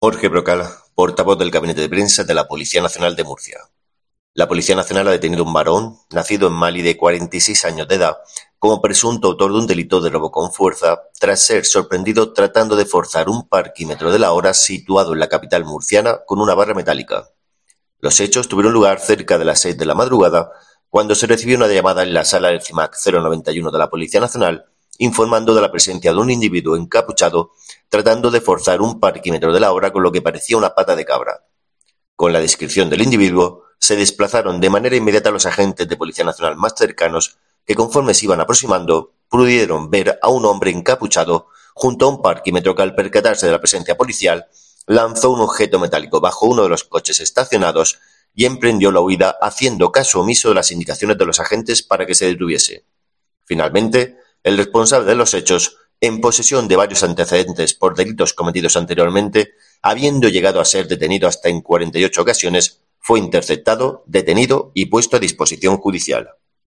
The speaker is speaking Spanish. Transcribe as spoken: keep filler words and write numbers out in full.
Jorge Brocal, portavoz del Gabinete de Prensa de la Policía Nacional de Murcia. La Policía Nacional ha detenido a un varón, nacido en Mali de cuarenta y seis años de edad, como presunto autor de un delito de robo con fuerza, tras ser sorprendido tratando de forzar un parquímetro de la hora situado en la capital murciana con una barra metálica. Los hechos tuvieron lugar cerca de las seis de la madrugada, cuando se recibió una llamada en la sala del CIMAC cero noventa y uno de la Policía Nacional, informando de la presencia de un individuo encapuchado tratando de forzar un parquímetro de la hora con lo que parecía una pata de cabra. Con la descripción del individuo, se desplazaron de manera inmediata los agentes de Policía Nacional más cercanos, que conforme se iban aproximando, pudieron ver a un hombre encapuchado junto a un parquímetro que, al percatarse de la presencia policial, lanzó un objeto metálico bajo uno de los coches estacionados y emprendió la huida, haciendo caso omiso de las indicaciones de los agentes para que se detuviese. Finalmente, el responsable de los hechos, en posesión de varios antecedentes por delitos cometidos anteriormente, habiendo llegado a ser detenido hasta en cuarenta y ocho ocasiones, fue interceptado, detenido y puesto a disposición judicial.